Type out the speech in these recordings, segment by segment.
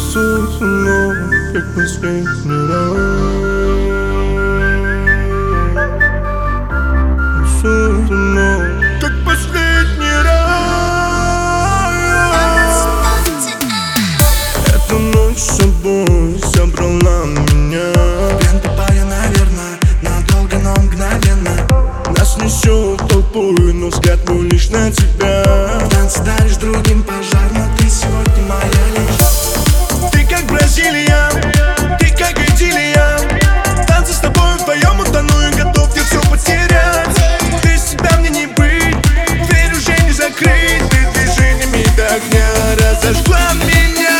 Танцуй со мной, как последний раз. Танцуй со мной, как последний раз. Эту ночь с собой собрала меня. Пьян, наверное, надолго, но мгновенно. Нас несет толпой, но взгляд мой лишь на тебя. Танцы даришь другим пожар, но ты сегодня моя лишь. Ты как Бразилия, ты как идиллия. Танцы с тобой вдвоем утону и готов я все потерять. Без тебя мне не быть, дверь уже не закрыть. Ты движениями до огня разожгла меня.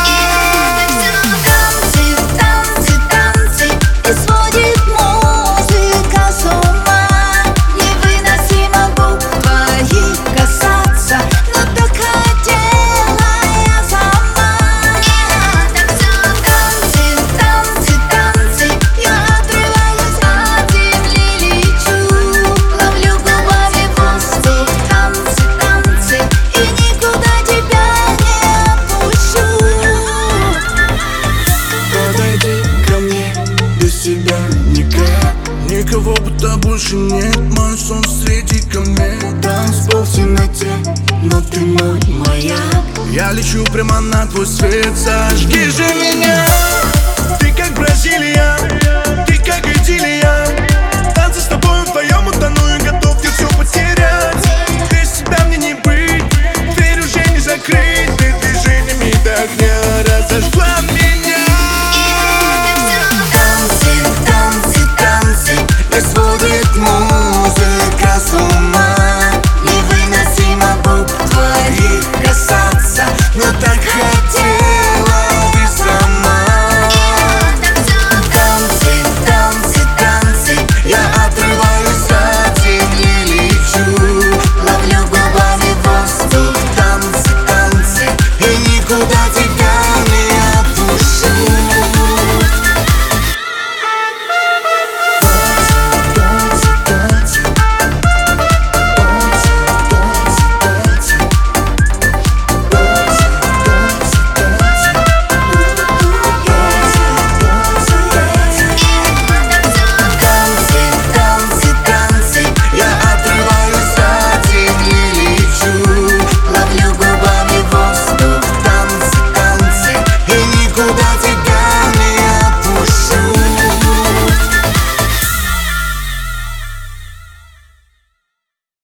Никого будто больше нет, мой сон среди комет. Танцпол в темноте, но ты мой маяк. Я лечу прямо на твой свет, зажги же меня. Ты как Бразилия, ты как идиллия. Танцы с тобой вдвоем утону и готов я все потерять. Без тебя мне не быть, дверь уже не закрыть. Ты движениями до огня разожгла меня.